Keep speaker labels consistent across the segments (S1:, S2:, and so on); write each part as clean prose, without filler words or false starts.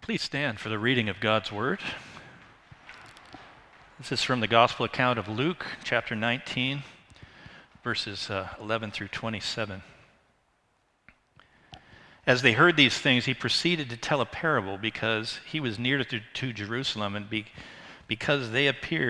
S1: Please stand for the reading of God's Word. This is from the Gospel account of Luke, chapter 19, verses 11 through 27. As they heard these things, he proceeded to tell a parable because he was near to Jerusalem, and because they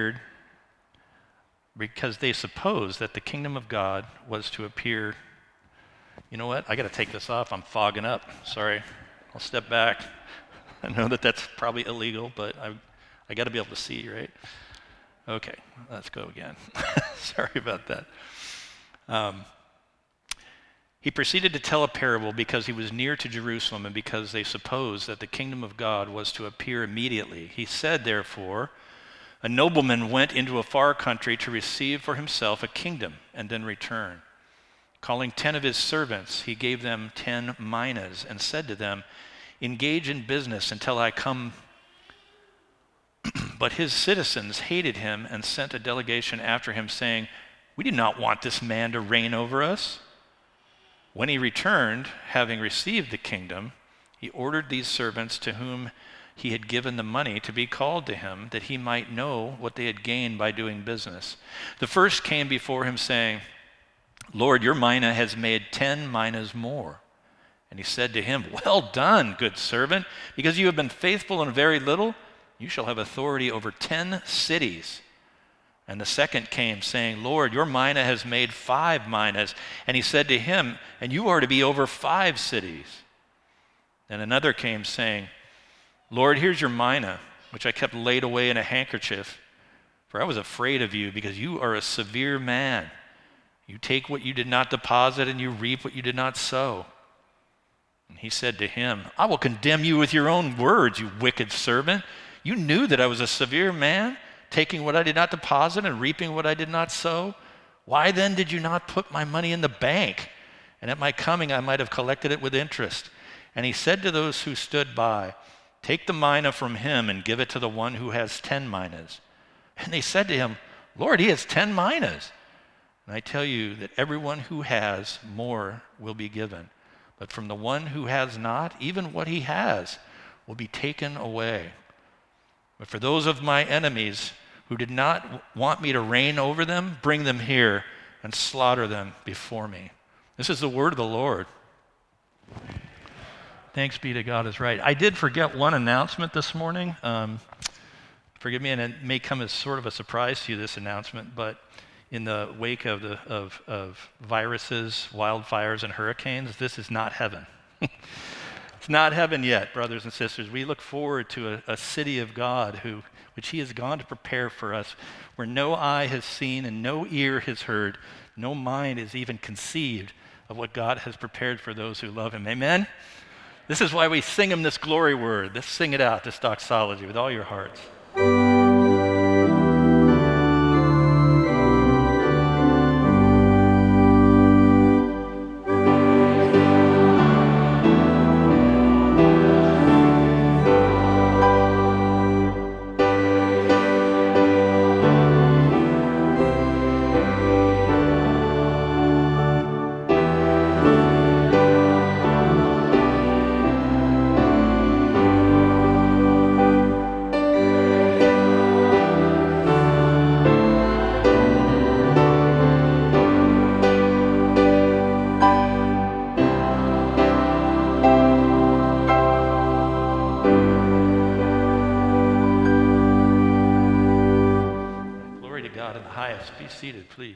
S1: supposed that the kingdom of God was to appear. You know what? I got to take this off. I'm fogging up. Sorry. I'll step back. I know that that's probably illegal, but I got to be able to see, right? Okay, let's go again. Sorry about that. He proceeded to tell a parable because he was near to Jerusalem and because they supposed that the kingdom of God was to appear immediately. He said, therefore, a nobleman went into a far country to receive for himself a kingdom and then return. Calling 10 of his servants, he gave them 10 minas and said to them, engage in business until I come. But his citizens hated him and sent a delegation after him, saying, we do not want this man to reign over us. When he returned, having received the kingdom, he ordered these servants to whom he had given the money to be called to him, that he might know what they had gained by doing business. The first came before him, saying, Lord, your mina has made 10 minas more. And he said to him, well done, good servant, because you have been faithful in very little, you shall have authority over 10 cities. And the second came, saying, Lord, your mina has made 5 minas. And he said to him, and you are to be over 5 cities. And another came, saying, Lord, here's your mina, which I kept laid away in a handkerchief, for I was afraid of you, because you are a severe man. You take what you did not deposit, and you reap what you did not sow. And he said to him, I will condemn you with your own words, you wicked servant. You knew that I was a severe man, taking what I did not deposit and reaping what I did not sow. Why then did you not put my money in the bank? And at my coming I might have collected it with interest. And he said to those who stood by, take the mina from him and give it to the one who has 10 minas. And they said to him, Lord, he has 10 minas. And I tell you that everyone who has, more will be given. But from the one who has not, even what he has will be taken away. But for those of my enemies who did not want me to reign over them, bring them here and slaughter them before me. This is the word of the Lord. Thanks be to God is right. I did forget one announcement this morning. Forgive me, and it may come as sort of a surprise to you, this announcement, but in the wake of viruses, wildfires, and hurricanes, this is not heaven. It's not heaven yet, brothers and sisters. We look forward to a city of God which he has gone to prepare for us, where no eye has seen and no ear has heard, no mind has even conceived of what God has prepared for those who love him. Amen? This is why we sing him this glory word. Let's sing it out, this doxology, with all your hearts. Be seated, please.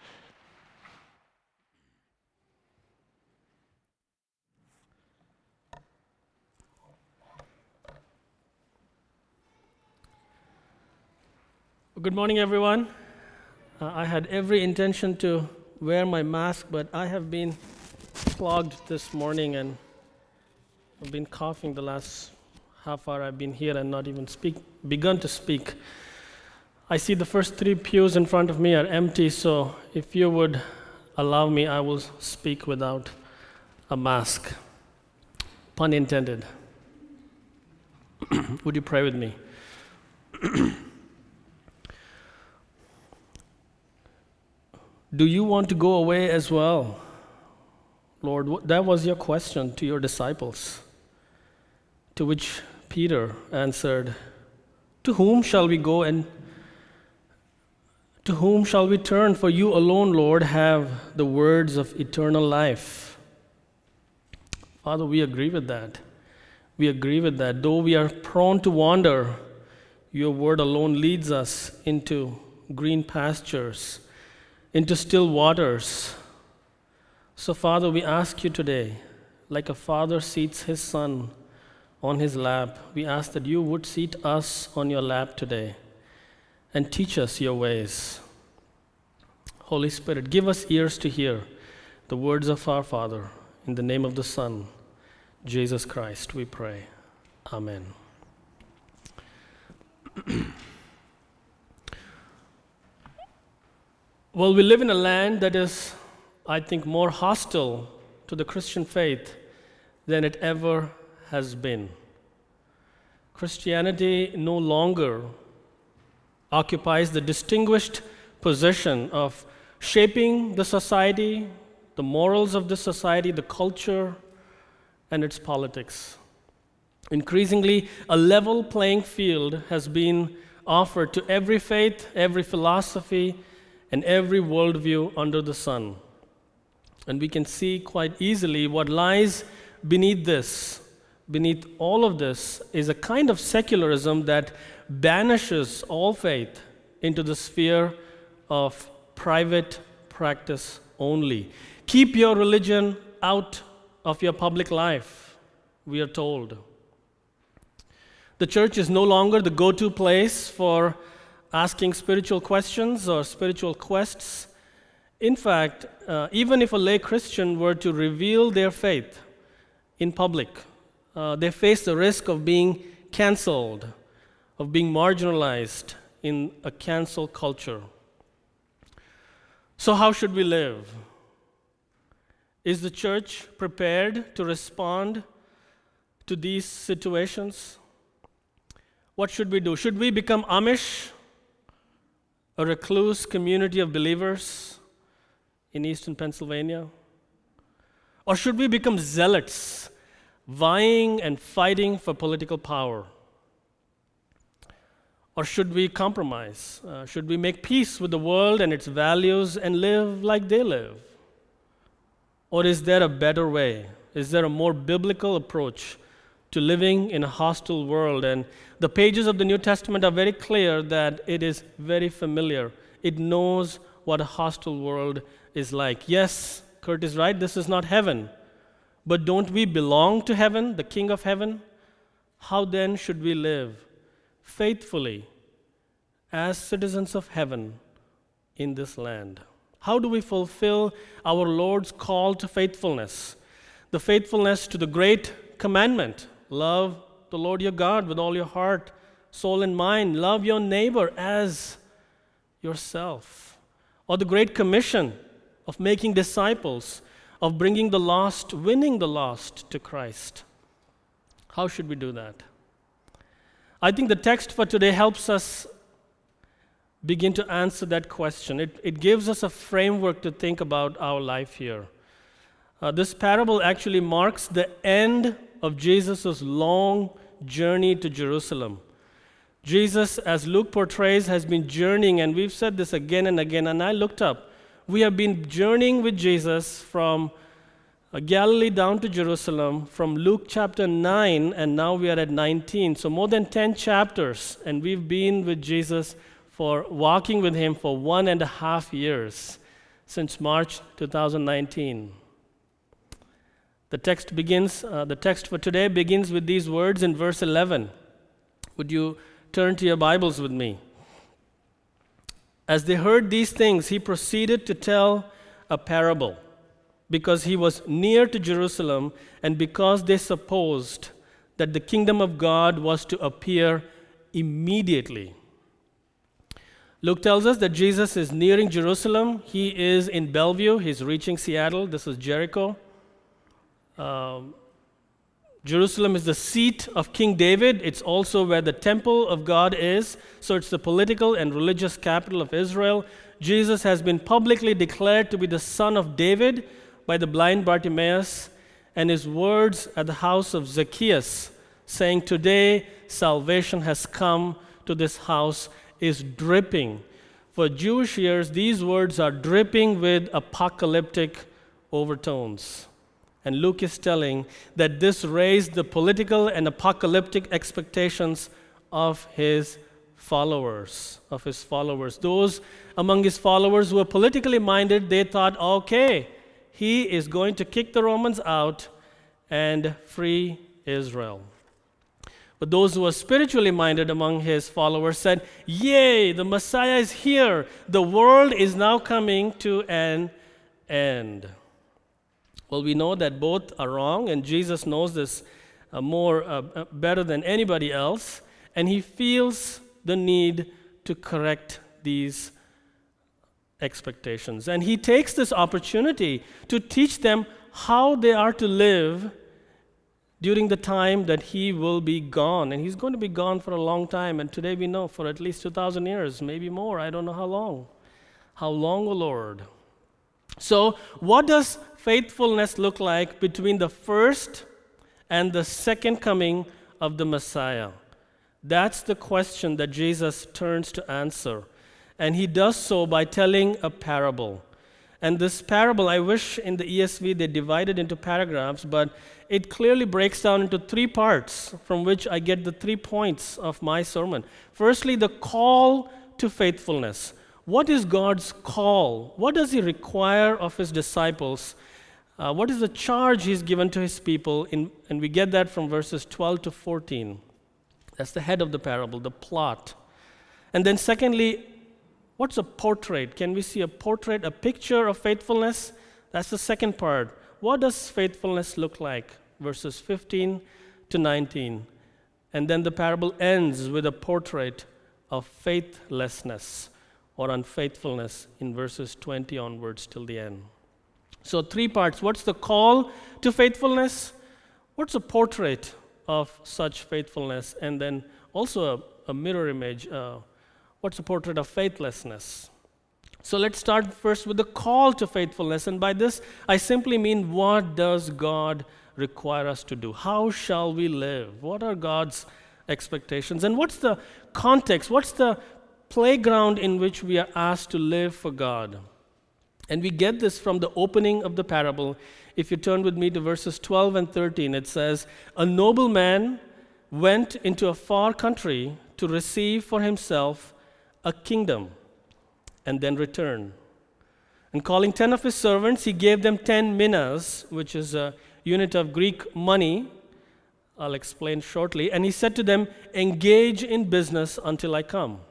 S2: Good morning, everyone. I had every intention to wear my mask, but I have been clogged this morning and I've been coughing the last half hour I've been here and not even begun to speak. I see the first 3 pews in front of me are empty, so if you would allow me, I will speak without a mask. Pun intended. Would you pray with me? Do you want to go away as well? Lord, that was your question to your disciples, to which Peter answered, "To whom shall we go and to whom shall we turn? For you alone, Lord, have the words of eternal life." Father, we agree with that. We agree with that. Though we are prone to wander, your word alone leads us into green pastures, into still waters. So, Father, we ask you today, like a father seats his son on his lap, we ask that you would seat us on your lap today and teach us your ways. Holy Spirit, give us ears to hear the words of our Father. In the name of the Son, Jesus Christ, we pray. Amen. Well, we live in a land that is, I think, more hostile to the Christian faith than it ever has been. Christianity no longer occupies the distinguished position of shaping the society, the morals of the society, the culture, and its politics. Increasingly, a level playing field has been offered to every faith, every philosophy, and every worldview under the sun. And we can see quite easily what lies beneath this. Beneath all of this is a kind of secularism that banishes all faith into the sphere of private practice only. Keep your religion out of your public life, we are told. The church is no longer the go-to place for asking spiritual questions or spiritual quests. In fact, even if a lay Christian were to reveal their faith in public, they face the risk of being canceled, of being marginalized in a cancel culture. So how should we live? Is the church prepared to respond to these situations? What should we do? Should we become Amish, a recluse community of believers in eastern Pennsylvania? Or should we become zealots, vying and fighting for political power? Or should we compromise? Should we make peace with the world and its values and live like they live? Or is there a better way? Is there a more biblical approach to living in a hostile world? And the pages of the New Testament are very clear that it is very familiar. It knows what a hostile world is like. Yes, Kurt is right, this is not heaven. But don't we belong to heaven, the King of heaven? How then should we live faithfully as citizens of heaven in this land? How do we fulfill our Lord's call to faithfulness? The faithfulness to the great commandment: love the Lord your God with all your heart, soul, and mind. Love your neighbor as yourself. Or the great commission of making disciples, of bringing the lost, winning the lost to Christ. How should we do that? I think the text for today helps us begin to answer that question. It gives us a framework to think about our life here. This parable actually marks the end of Jesus' long journey to Jerusalem. Jesus, as Luke portrays, has been journeying, and we've said this again and again, and I looked up. We have been journeying with Jesus from Galilee down to Jerusalem, from Luke chapter 9, and now we are at 19. So more than 10 chapters, and we've been with Jesus walking with him for 1.5 years, since March 2019. The text for today begins with these words in verse 11. Would you turn to your Bibles with me? As they heard these things, he proceeded to tell a parable, because he was near to Jerusalem and because they supposed that the kingdom of God was to appear immediately. Luke tells us that Jesus is nearing Jerusalem. He is in Bellevue. He's reaching Seattle. This is Jericho. Jerusalem is the seat of King David. It's also where the temple of God is. So it's the political and religious capital of Israel. Jesus has been publicly declared to be the son of David by the blind Bartimaeus, and his words at the house of Zacchaeus saying, "Today salvation has come to this house," is dripping. For Jewish ears, these words are dripping with apocalyptic overtones. And Luke is telling that this raised the political and apocalyptic expectations of his followers. Those among his followers who were politically minded, they thought, okay, he is going to kick the Romans out and free Israel. But those who were spiritually minded among his followers said, "Yay, the Messiah is here. The world is now coming to an end." Well, we know that both are wrong, and Jesus knows this better than anybody else, and he feels the need to correct these expectations. And he takes this opportunity to teach them how they are to live during the time that he will be gone. And he's going to be gone for a long time, and today we know for at least 2,000 years, maybe more. I don't know how long. How long, O Lord? So, what does faithfulness look like between the first and the second coming of the Messiah? That's the question that Jesus turns to answer. And he does so by telling a parable. And this parable, I wish in the ESV they divided into paragraphs, but it clearly breaks down into 3 parts from which I get the 3 points of my sermon. Firstly, the call to faithfulness. What is God's call? What does he require of his disciples? What is the charge he's given to his people? And we get that from verses 12 to 14. That's the head of the parable, the plot. And then secondly, what's a portrait? Can we see a portrait, a picture of faithfulness? That's the second part. What does faithfulness look like? Verses 15 to 19. And then the parable ends with a portrait of faithlessness or unfaithfulness in verses 20 onwards till the end. So 3 parts. What's the call to faithfulness? What's a portrait of such faithfulness? And then also a mirror image. What's a portrait of faithlessness? So let's start first with the call to faithfulness. And by this, I simply mean, what does God require us to do? How shall we live? What are God's expectations? And what's the context? What's the playground in which we are asked to live for God? And we get this from the opening of the parable. If you turn with me to verses 12 and 13, it says, "A nobleman went into a far country to receive for himself a kingdom, and then return. And calling 10 of his servants, he gave them 10 minas, which is a unit of Greek money. I'll explain shortly. And he said to them, 'Engage in business until I come.'"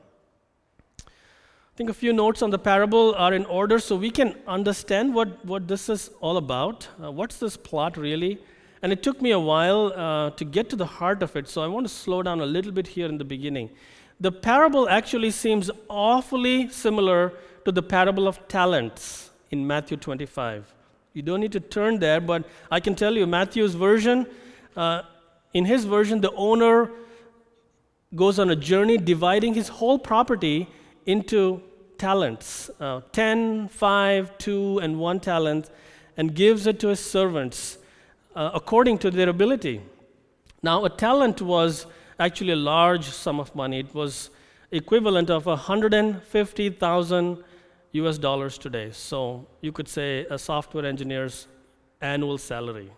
S2: I think a few notes on the parable are in order so we can understand what this is all about. What's this plot really? And it took me a while to get to the heart of it, so I want to slow down a little bit here in the beginning. The parable actually seems awfully similar to the parable of talents in Matthew 25. You don't need to turn there, but I can tell you Matthew's version, in his version, the owner goes on a journey dividing his whole property into talents, 10, 5, 2, and 1 talent, and gives it to his servants according to their ability. Now, a talent was actually a large sum of money. It was equivalent of $150,000 US today. So you could say a software engineer's annual salary.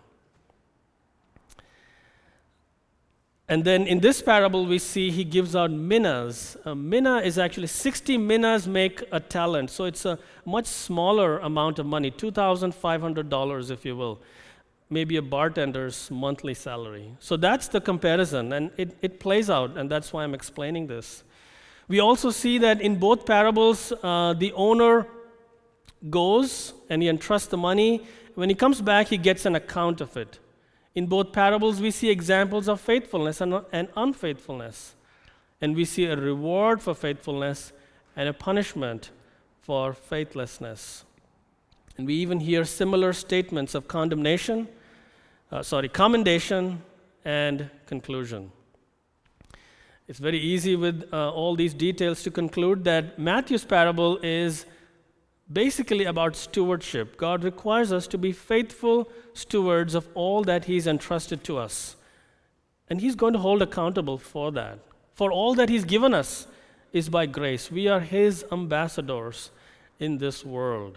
S2: And then in this parable, we see he gives out minas. A mina is actually 60 minas make a talent. So it's a much smaller amount of money, $2,500, if you will. Maybe a bartender's monthly salary. So that's the comparison, and it plays out, and that's why I'm explaining this. We also see that in both parables, the owner goes and he entrusts the money. When he comes back, he gets an account of it. In both parables, we see examples of faithfulness and unfaithfulness. And we see a reward for faithfulness and a punishment for faithlessness. And we even hear similar statements of commendation and conclusion. It's very easy with all these details to conclude that Matthew's parable is basically about stewardship. God requires us to be faithful stewards of all that he's entrusted to us. And he's going to hold accountable for that. For all that he's given us is by grace. We are his ambassadors in this world.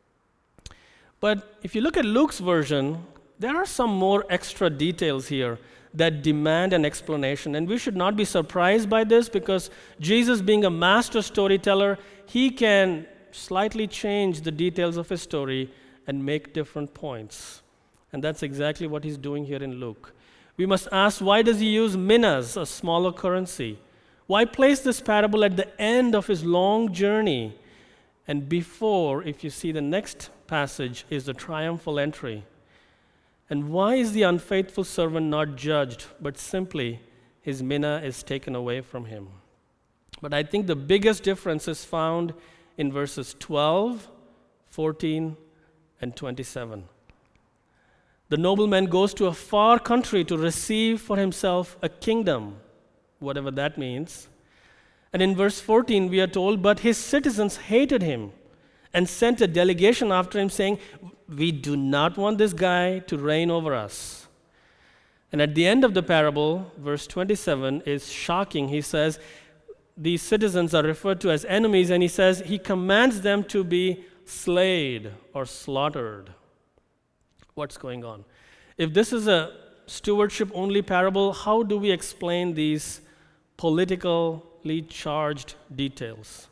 S2: But if you look at Luke's version, there are some more extra details here that demand an explanation. And we should not be surprised by this, because Jesus, being a master storyteller, he can slightly change the details of his story and make different points. And that's exactly what he's doing here in Luke. We must ask, why does he use minas, a smaller currency? Why place this parable at the end of his long journey? And before, if you see the next passage, is the triumphal entry. And why is the unfaithful servant not judged, but simply his mina is taken away from him? But I think the biggest difference is found in verses 12, 14, and 27. The nobleman goes to a far country to receive for himself a kingdom, whatever that means. And in verse 14, we are told, but his citizens hated him and sent a delegation after him saying, we do not want this guy to reign over us. And at the end of the parable, verse 27 is shocking. He says, these citizens are referred to as enemies, and he says he commands them to be slayed or slaughtered. What's going on? If this is a stewardship-only parable, how do we explain these politically charged details?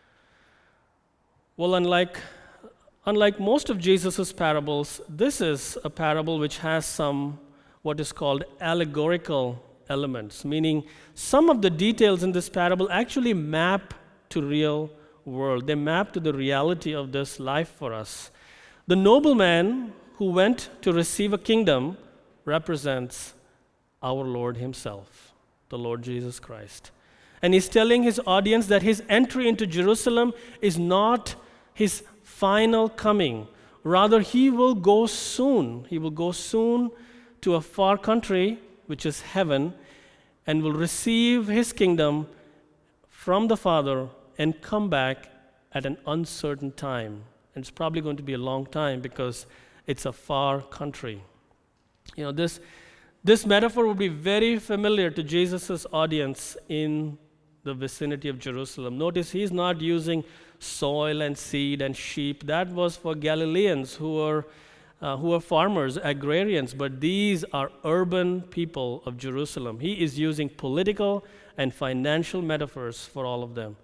S2: Well, unlike most of Jesus' parables, this is a parable which has some what is called allegorical elements, meaning some of the details in this parable actually map to real world. They map to the reality of this life for us. The nobleman who went to receive a kingdom represents our Lord himself, the Lord Jesus Christ. And he's telling his audience that his entry into Jerusalem is not his final coming. Rather, he will go soon. He will go soon to a far country, which is heaven, and will receive his kingdom from the Father and come back at an uncertain time. And it's probably going to be a long time because it's a far country. You know, this metaphor would be very familiar to Jesus' audience in the vicinity of Jerusalem. Notice he's not using soil and seed and sheep. That was for Galileans who are farmers, agrarians, but these are urban people of Jerusalem. He is using political and financial metaphors for all of them.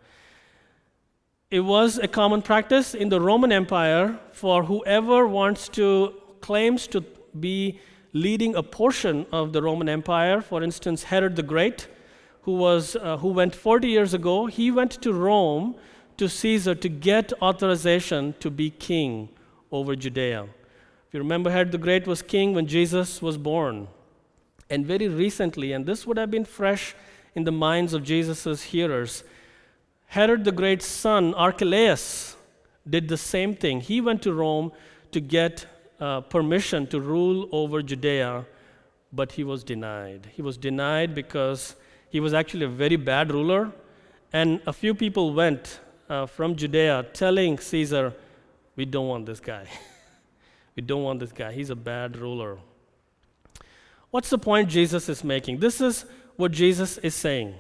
S2: It was a common practice in the Roman Empire for whoever claims to be leading a portion of the Roman Empire. For instance, Herod the Great, who went 40 years ago, he went to Rome to Caesar to get authorization to be king over Judea. If you remember, Herod the Great was king when Jesus was born. And very recently, and this would have been fresh in the minds of Jesus' hearers, Herod the Great's son, Archelaus, did the same thing. He went to Rome to get permission to rule over Judea, but he was denied. He was denied because he was actually a very bad ruler, and a few people went from Judea telling Caesar, we don't want this guy. We don't want this guy. He's a bad ruler. What's the point Jesus is making? This is what Jesus is saying.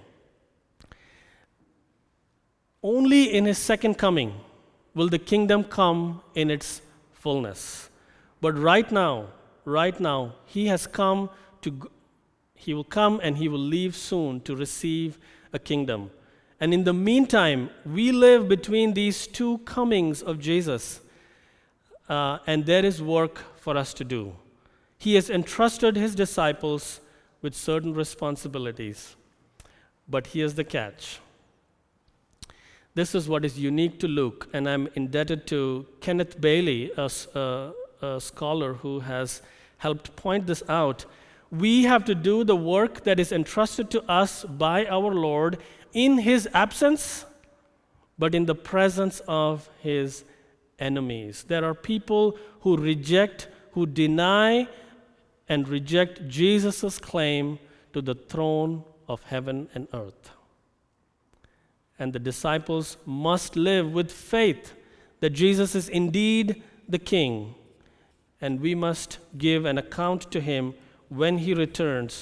S2: Only in his second coming will the kingdom come in its fullness. But right now, he has come he will come and he will leave soon to receive a kingdom. And in the meantime, we live between these two comings of Jesus, and there is work for us to do. He has entrusted his disciples with certain responsibilities. But here's the catch. This is what is unique to Luke, and I'm indebted to Kenneth Bailey, a scholar who has helped point this out. We have to do the work that is entrusted to us by our Lord in his absence, but in the presence of his enemies. There are people who deny and reject Jesus' claim to the throne of heaven and earth. And the disciples must live with faith that Jesus is indeed the King, and we must give an account to him when he returns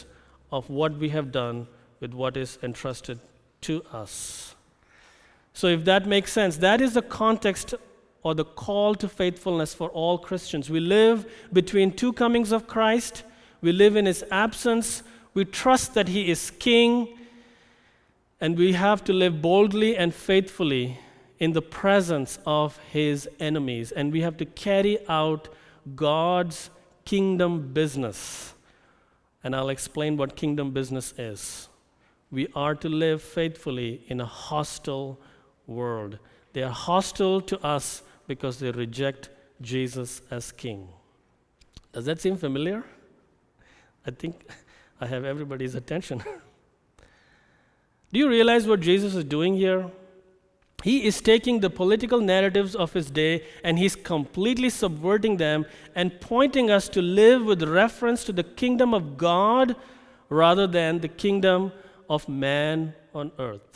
S2: of what we have done with what is entrusted to us. So if that makes sense, that is the context or the call to faithfulness for all Christians. We live between two comings of Christ. We live in His absence. We trust that He is King. And we have to live boldly and faithfully in the presence of His enemies. And we have to carry out God's kingdom business. And I'll explain what kingdom business is. We are to live faithfully in a hostile world. They are hostile to us because they reject Jesus as King. Does that seem familiar? I think I have everybody's attention. Do you realize what Jesus is doing here? He is taking the political narratives of His day and He's completely subverting them and pointing us to live with reference to the kingdom of God rather than the kingdom of man on earth.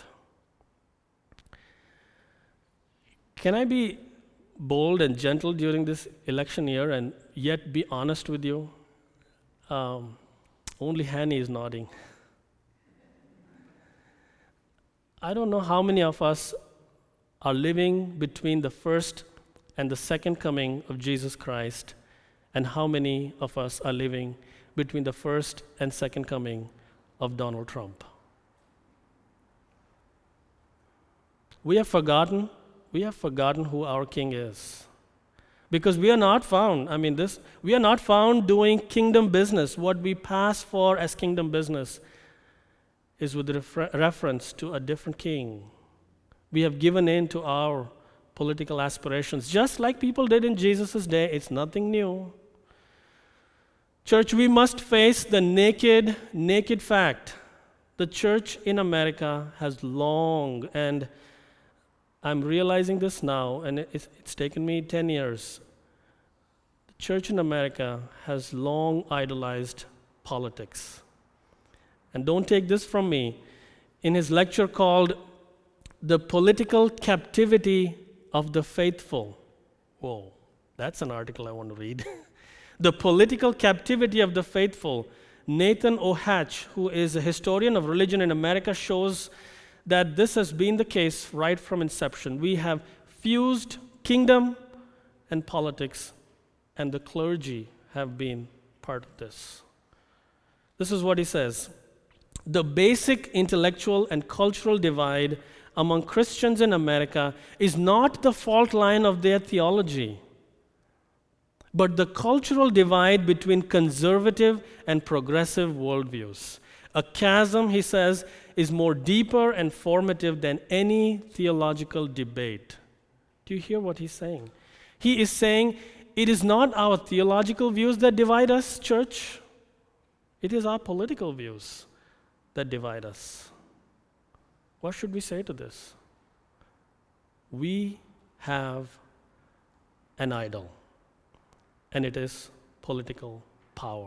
S2: Can I be bold and gentle during this election year and yet be honest with you? Only Hanny is nodding. I don't know how many of us are living between the first and the second coming of Jesus Christ, and how many of us are living between the first and second coming of Donald Trump. We have forgotten who our King is. Because we are not found, we are not found doing kingdom business. What we pass for as kingdom business is with reference to a different king. We have given in to our political aspirations, just like people did in Jesus' day. It's nothing new. Church, we must face the naked fact. The church in America has long, and I'm realizing this now, and it's taken me 10 years. The church in America has long idolized politics. And don't take this from me. In his lecture called The Political Captivity of the Faithful. Whoa, that's an article I want to read. The Political Captivity of the Faithful. Nathan O. Hatch, who is a historian of religion in America, shows that this has been the case right from inception. We have fused kingdom and politics, and the clergy have been part of this. This is what he says. The basic intellectual and cultural divide among Christians in America is not the fault line of their theology, but the cultural divide between conservative and progressive worldviews. A chasm, he says, is more deeper and formative than any theological debate. Do you hear what he's saying? He is saying it is not our theological views that divide us, church. It is our political views that divide us. What should we say to this? We have an idol, and it is political power.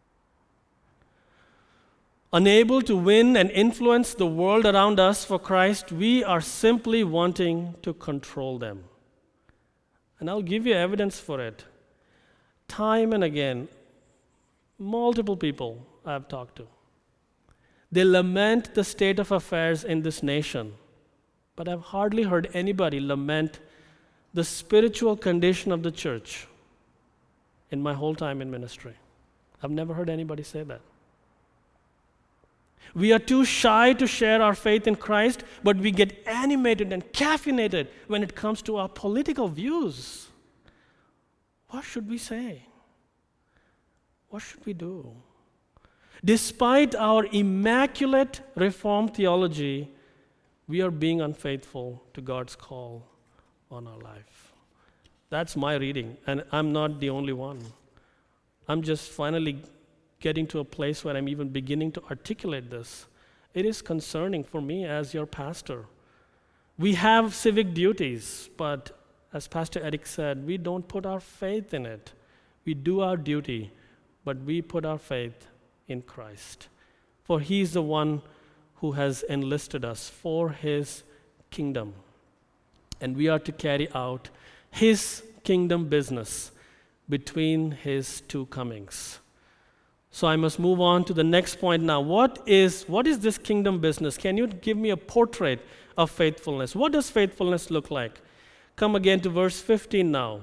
S2: Unable to win and influence the world around us for Christ, we are simply wanting to control them. And I'll give you evidence for it. Time and again, multiple people I've talked to, they lament the state of affairs in this nation, but I've hardly heard anybody lament the spiritual condition of the church in my whole time in ministry. I've never heard anybody say that. We are too shy to share our faith in Christ, but we get animated and caffeinated when it comes to our political views. What should we say? What should we do? Despite our immaculate Reformed theology, we are being unfaithful to God's call on our life. That's my reading, and I'm not the only one. I'm just finally getting to a place where I'm even beginning to articulate this. It is concerning for me as your pastor. We have civic duties, but as Pastor Eric said, we don't put our faith in it. We do our duty, but we put our faith in Christ. For He is the one who has enlisted us for His kingdom. And we are to carry out His kingdom business between His two comings. So I must move on to the next point now. What is this kingdom business? Can you give me a portrait of faithfulness? What does faithfulness look like? Come again to verse 15 now.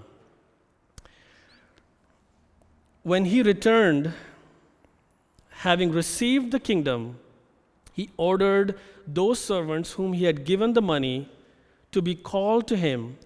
S2: When he returned, having received the kingdom, he ordered those servants whom he had given the money to be called to him,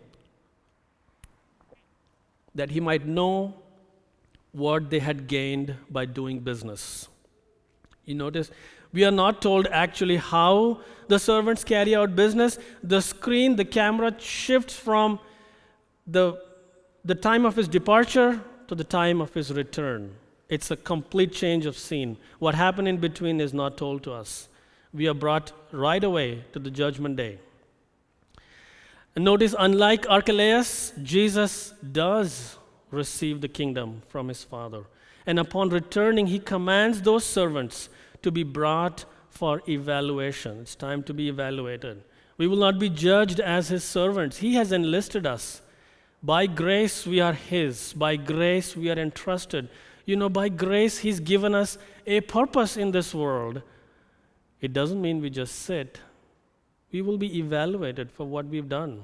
S2: that he might know what they had gained by doing business. You notice, we are not told actually how the servants carry out business. The camera shifts from the time of his departure to the time of his return. It's a complete change of scene. What happened in between is not told to us. We are brought right away to the judgment day. And notice, unlike Archelaus, Jesus does receive the kingdom from his Father. And upon returning, he commands those servants to be brought for evaluation. It's time to be evaluated. We will not be judged as his servants. He has enlisted us. By grace, we are his. By grace, we are entrusted. By grace, he's given us a purpose in this world. It doesn't mean we just sit. We will be evaluated for what we've done.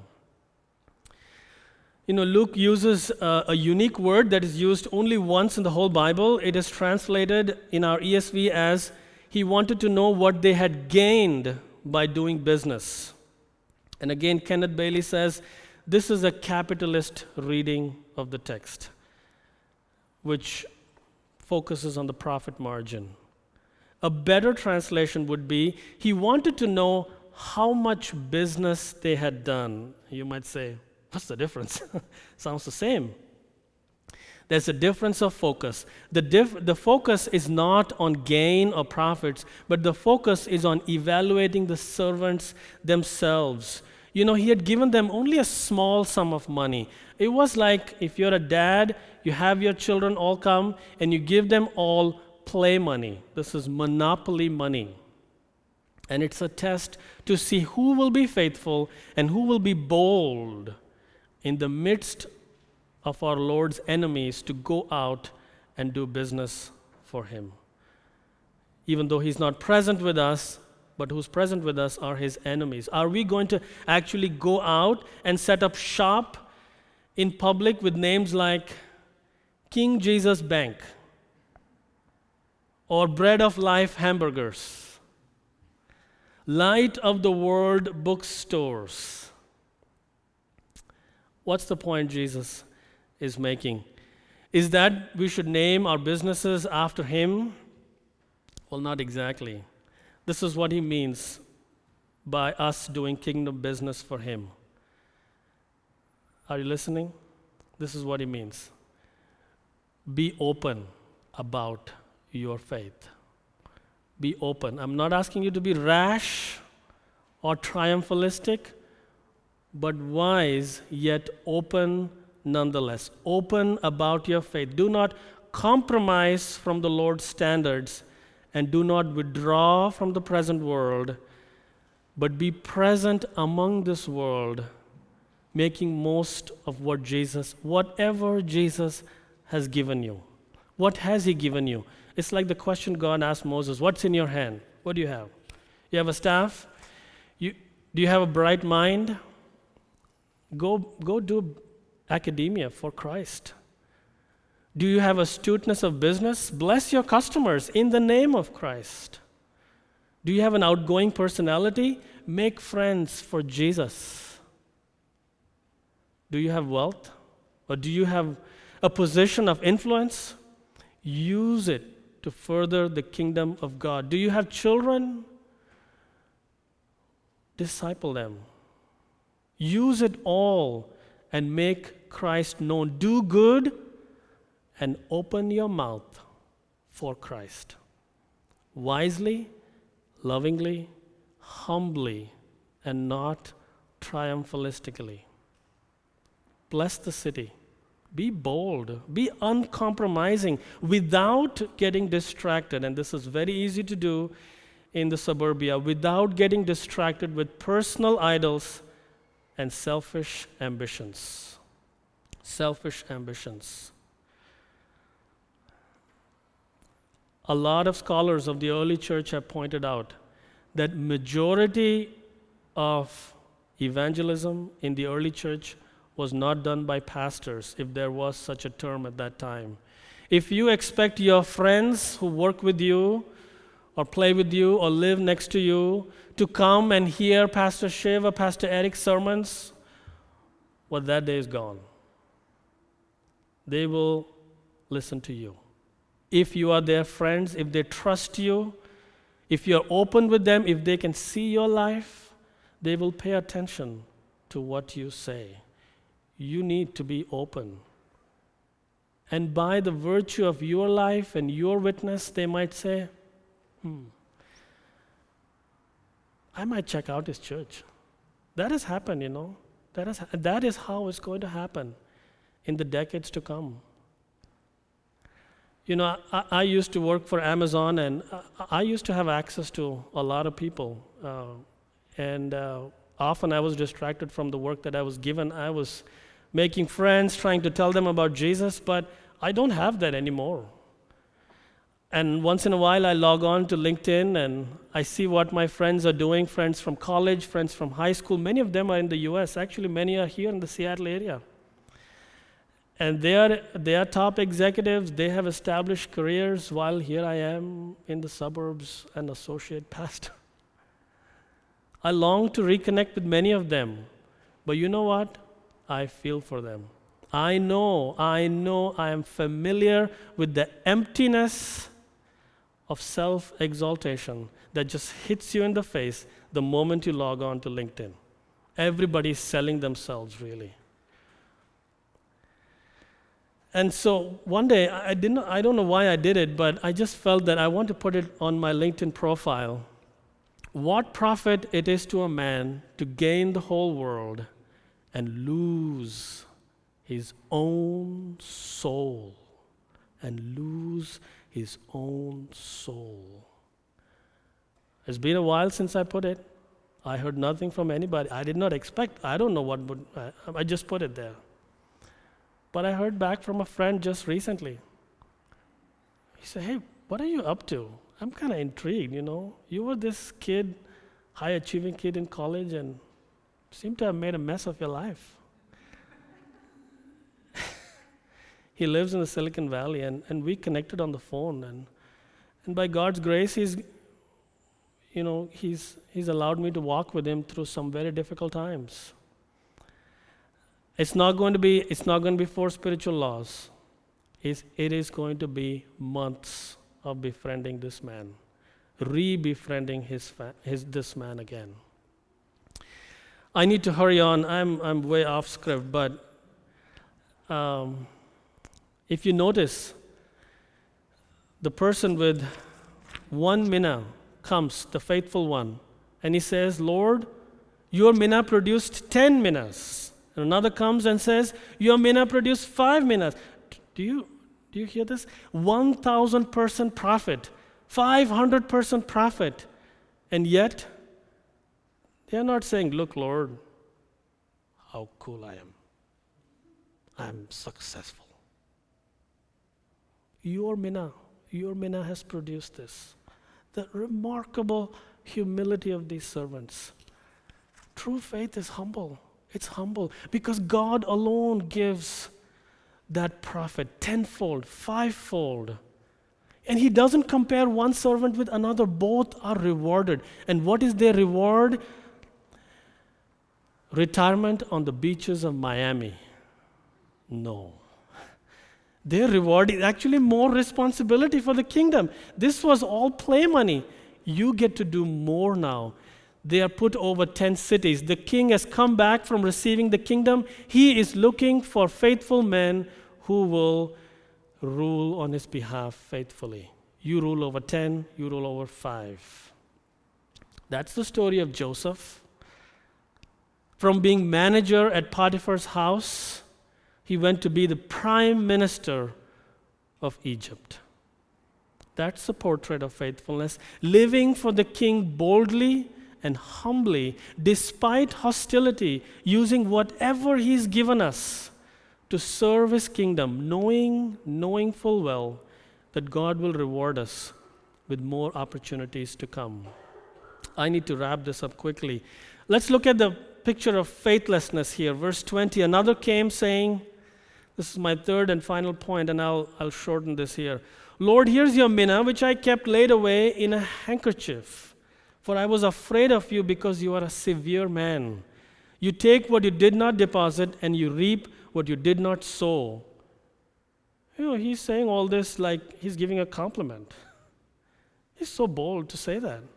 S2: Luke uses a unique word that is used only once in the whole Bible. It is translated in our ESV as, he wanted to know what they had gained by doing business. And again, Kenneth Bailey says, this is a capitalist reading of the text, which focuses on the profit margin. A better translation would be, he wanted to know how much business they had done. You might say, what's the difference? Sounds the same. There's a difference of focus. The focus is not on gain or profits, but the focus is on evaluating the servants themselves. He had given them only a small sum of money. It was like if you're a dad, you have your children all come, and you give them all play money. This is monopoly money. And it's a test to see who will be faithful and who will be bold in the midst of our Lord's enemies to go out and do business for him. Even though he's not present with us, but who's present with us are his enemies. Are we going to actually go out and set up shop in public with names like King Jesus Bank or Bread of Life Hamburgers, Light of the World bookstores? What's the point Jesus is making? Is that we should name our businesses after him? Well, not exactly. This is what he means by us doing kingdom business for him. Are you listening? This is what he means. Be open about your faith. Be open. I'm not asking you to be rash or triumphalistic, but wise yet open nonetheless. Open about your faith. Do not compromise from the Lord's standards, and do not withdraw from the present world, but be present among this world, making most of whatever Jesus has given you. What has he given you? It's like the question God asked Moses, what's in your hand? What do you have? You have a staff? Do you have a bright mind? Go do academia for Christ. Do you have astuteness of business? Bless your customers in the name of Christ. Do you have an outgoing personality? Make friends for Jesus. Do you have wealth? Or do you have a position of influence? Use it to further the kingdom of God. Do you have children? Disciple them. Use it all and make Christ known. Do good and open your mouth for Christ. Wisely, lovingly, humbly, and not triumphalistically. Bless the city. Be bold. Be uncompromising without getting distracted. And this is very easy to do in the suburbia, without getting distracted with personal idols and selfish ambitions. Selfish ambitions. A lot of scholars of the early church have pointed out that majority of evangelism in the early church was not done by pastors, if there was such a term at that time. If you expect your friends who work with you or play with you or live next to you to come and hear Pastor Shiv or Pastor Eric's sermons, well, that day is gone. They will listen to you. If you are their friends, if they trust you, if you're open with them, if they can see your life, they will pay attention to what you say. You need to be open. And by the virtue of your life and your witness, they might say, I might check out his church. That has happened, you know. That is how it's going to happen in the decades to come. You know, I used to work for Amazon, and I used to have access to a lot of people. And often I was distracted from the work that I was given. I was making friends, trying to tell them about Jesus, but I don't have that anymore. And once in a while, I log on to LinkedIn, and I see what my friends are doing, friends from college, friends from high school. Many of them are in the U.S. Actually, many are here in the Seattle area. And they are top executives. They have established careers, while here I am in the suburbs, an associate pastor. I long to reconnect with many of them. But you know what? I feel for them. I know I am familiar with the emptiness of self-exaltation that just hits you in the face the moment you log on to LinkedIn. Everybody's selling themselves, really. And so one day, I don't know why I did it, but I just felt that I want to put it on my LinkedIn profile. What profit it is to a man to gain the whole world and lose his own soul. And lose his own soul. It's been a while since I put it. I heard nothing from anybody. I did not expect, I don't know what would, I just put it there. But I heard back from a friend just recently. He said, hey, what are you up to? I'm kind of intrigued, you know. You were this kid, high-achieving kid in college, and seem to have made a mess of your life. He lives in the Silicon Valley, and we connected on the phone. And by God's grace, he's allowed me to walk with him through some very difficult times. It's not going to be 4 spiritual laws. It is going to be months of befriending this man, re-befriending this man again. I need to hurry on. I'm way off script, but if you notice, the person with 1 mina comes, the faithful one, and he says, Lord, your mina produced 10 minas. And another comes and says, your mina produced 5 minas. Do you hear this? 1,000% profit, 500% profit. And yet, they are not saying, look, Lord, how cool I am. I'm successful. Your mina has produced this. The remarkable humility of these servants. True faith is humble. It's humble because God alone gives that profit tenfold, fivefold. And he doesn't compare one servant with another. Both are rewarded. And what is their reward? Retirement on the beaches of Miami. No. Their reward is actually more responsibility for the kingdom. This was all play money. You get to do more now. They are put over 10 cities. The king has come back from receiving the kingdom. He is looking for faithful men who will rule on his behalf faithfully. You rule over 10, you rule over 5. That's the story of Joseph. From being manager at Potiphar's house, he went to be the prime minister of Egypt. That's the portrait of faithfulness. Living for the king boldly and humbly, despite hostility, using whatever he's given us to serve his kingdom, knowing full well that God will reward us with more opportunities to come. I need to wrap this up quickly. Let's look at the picture of faithlessness here. Verse 20, another came saying, this is my third and final point, and I'll shorten this here. Lord, here's your mina, which I kept laid away in a handkerchief. For I was afraid of you because you are a severe man. You take what you did not deposit, and you reap what you did not sow. He's saying all this like he's giving a compliment. He's so bold to say that.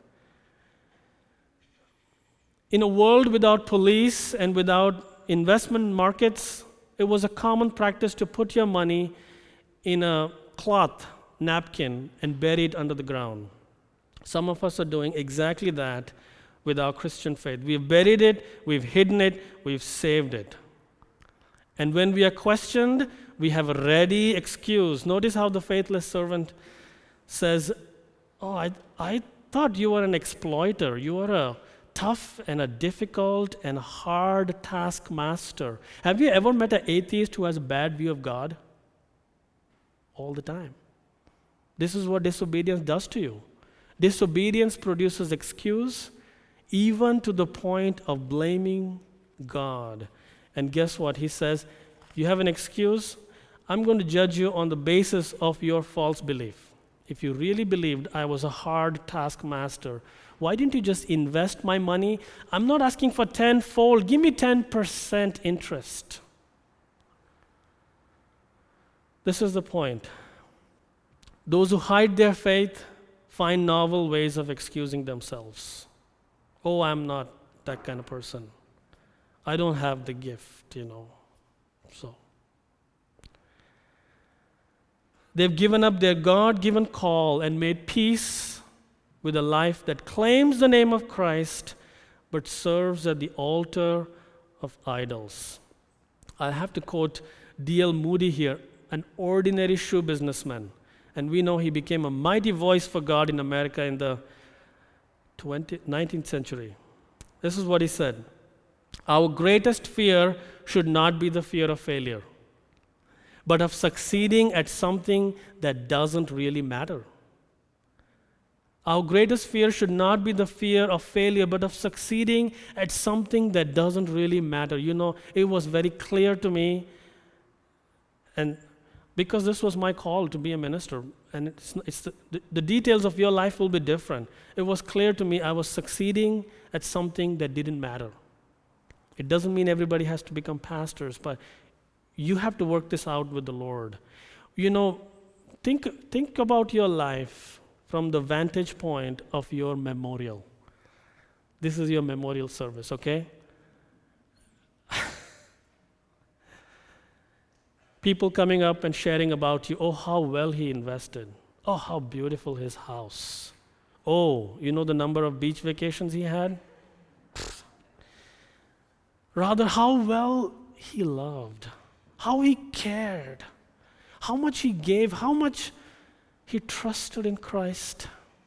S2: In a world without police and without investment markets, it was a common practice to put your money in a cloth napkin and bury it under the ground. Some of us are doing exactly that with our Christian faith. We've buried it, we've hidden it, we've saved it. And when we are questioned, we have a ready excuse. Notice how the faithless servant says, I thought you were an exploiter. You are a tough and a difficult and hard taskmaster. Have you ever met an atheist who has a bad view of God? All the time. This is what disobedience does to you. Disobedience produces excuse, even to the point of blaming God. And guess what? He says, you have an excuse, I'm going to judge you on the basis of your false belief. If you really believed I was a hard taskmaster, why didn't you just invest my money? I'm not asking for tenfold. Give me 10% interest. This is the point. Those who hide their faith find novel ways of excusing themselves. Oh, I'm not that kind of person. I don't have the gift, So they've given up their God-given call and made peace with a life that claims the name of Christ but serves at the altar of idols. I have to quote D.L. Moody here, an ordinary shoe businessman. And we know he became a mighty voice for God in America in the 19th century. This is what he said. Our greatest fear should not be the fear of failure, but of succeeding at something that doesn't really matter. Our greatest fear should not be the fear of failure, but of succeeding at something that doesn't really matter. It was very clear to me, and because this was my call to be a minister, and the details of your life will be different. It was clear to me I was succeeding at something that didn't matter. It doesn't mean everybody has to become pastors, but you have to work this out with the Lord. Think about your life from the vantage point of your memorial. This is your memorial service, okay? People coming up and sharing about you. Oh, how well he invested. Oh, how beautiful his house. Oh, the number of beach vacations he had? Rather, how well he loved, how he cared, how much he gave, how much he trusted in Christ.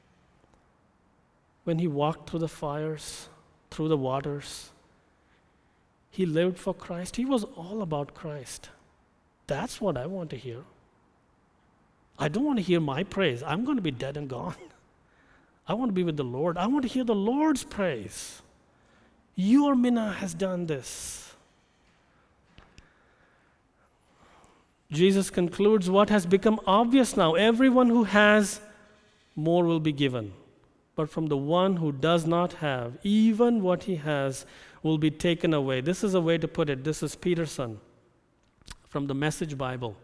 S2: When he walked through the fires, through the waters, he lived for Christ. He was all about Christ. That's what I want to hear. I don't want to hear my praise. I'm going to be dead and gone. I want to be with the Lord. I want to hear the Lord's praise. Your mina has done this. Jesus concludes what has become obvious now. Everyone who has, more will be given. But from the one who does not have, even what he has will be taken away. This is a way to put it. This is Peterson from the Message Bible.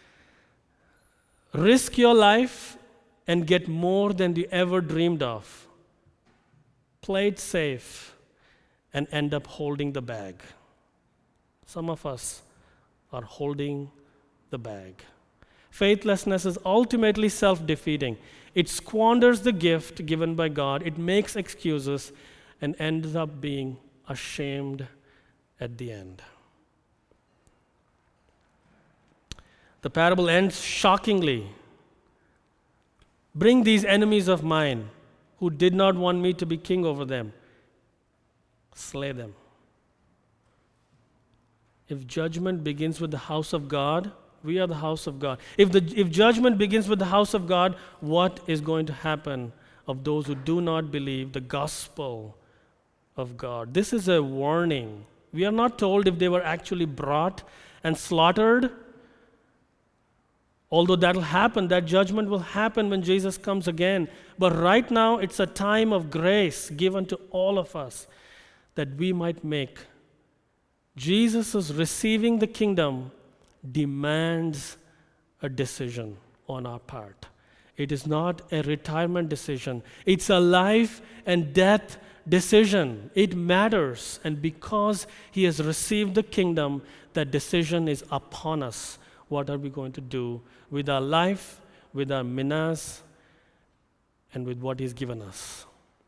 S2: Risk your life and get more than you ever dreamed of. Play it safe and end up holding the bag. Some of us are holding the bag. Faithlessness is ultimately self-defeating. It squanders the gift given by God. It makes excuses and ends up being ashamed at the end. The parable ends shockingly. Bring these enemies of mine who did not want me to be king over them. Slay them. If judgment begins with the house of God, We are the house of God. If judgment begins with the house of God, what is going to happen of those who do not believe the gospel of God? This is a warning. We are not told if they were actually brought and slaughtered. Although that will happen, that judgment will happen when Jesus comes again. But right now, it's a time of grace given to all of us that we might make. Jesus' receiving the kingdom demands a decision on our part. It is not a retirement decision. It's a life and death decision. It matters. And because he has received the kingdom, that decision is upon us. What are we going to do with our life, with our minas, and with what he's given us?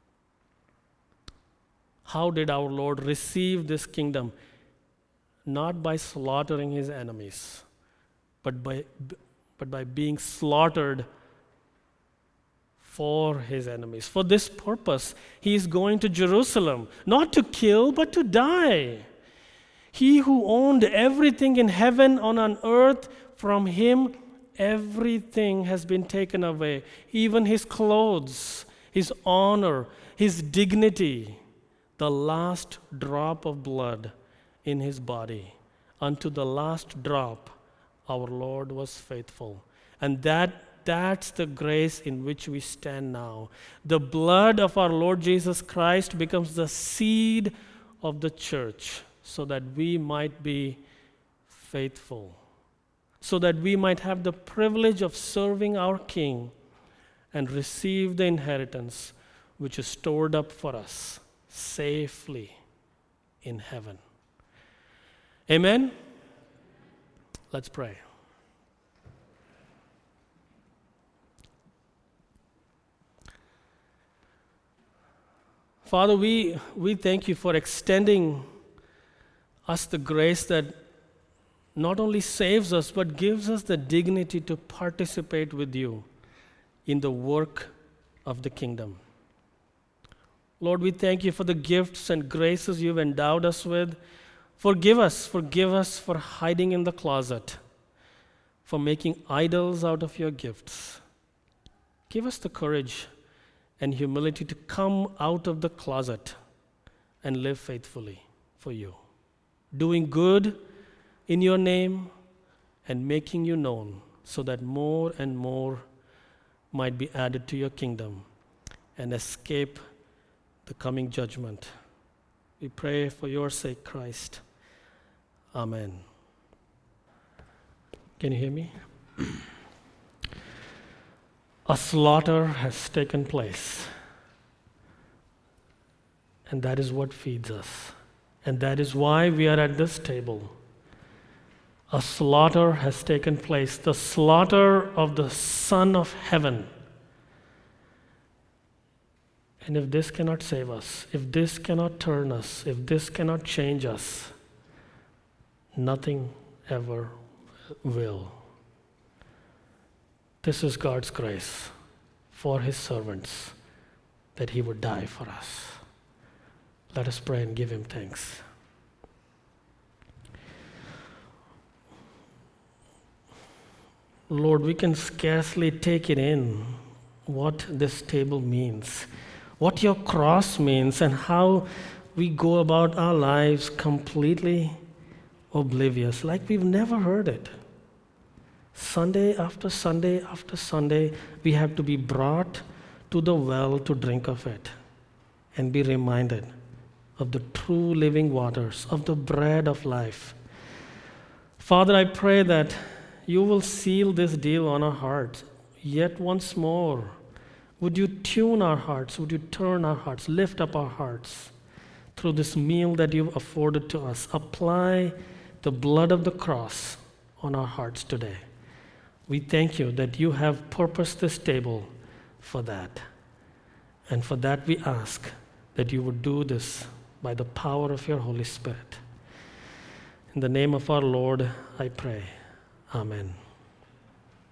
S2: How did our Lord receive this kingdom? Not by slaughtering his enemies, but by being slaughtered for his enemies. For this purpose, he is going to Jerusalem, not to kill, but to die. He who owned everything in heaven and on earth, from him everything has been taken away, even his clothes, his honor, his dignity, the last drop of blood in his body. Unto the last drop, our Lord was faithful. And that's the grace in which we stand now. The blood of our Lord Jesus Christ becomes the seed of the church so that we might be faithful, so that we might have the privilege of serving our King and receive the inheritance which is stored up for us safely in heaven. Amen? Let's pray. Father, we thank you for extending us the grace that not only saves us, but gives us the dignity to participate with you in the work of the kingdom. Lord, we thank you for the gifts and graces you've endowed us with. Forgive us for hiding in the closet, for making idols out of your gifts. Give us the courage and humility to come out of the closet and live faithfully for you, doing good in your name and making you known so that more and more might be added to your kingdom and escape the coming judgment. We pray for your sake, Christ. Amen. Can you hear me? A slaughter has taken place, and that is what feeds us. And that is why we are at this table. A slaughter has taken place, the slaughter of the Son of Heaven. And if this cannot save us, if this cannot turn us, if this cannot change us, nothing ever will. This is God's grace for his servants, that he would die for us. Let us pray and give him thanks. Lord, we can scarcely take it in what this table means, what your cross means, and how we go about our lives completely oblivious, like we've never heard it. Sunday after Sunday after Sunday, we have to be brought to the well to drink of it and be reminded of the true living waters, of the bread of life. Father, I pray that you will seal this deal on our hearts yet once more. Would you tune our hearts? Would you turn our hearts, lift up our hearts through this meal that you've afforded to us? Apply the blood of the cross on our hearts today. We thank you that you have purposed this table for that. And for that we ask that you would do this by the power of your Holy Spirit. In the name of our Lord, I pray. Amen.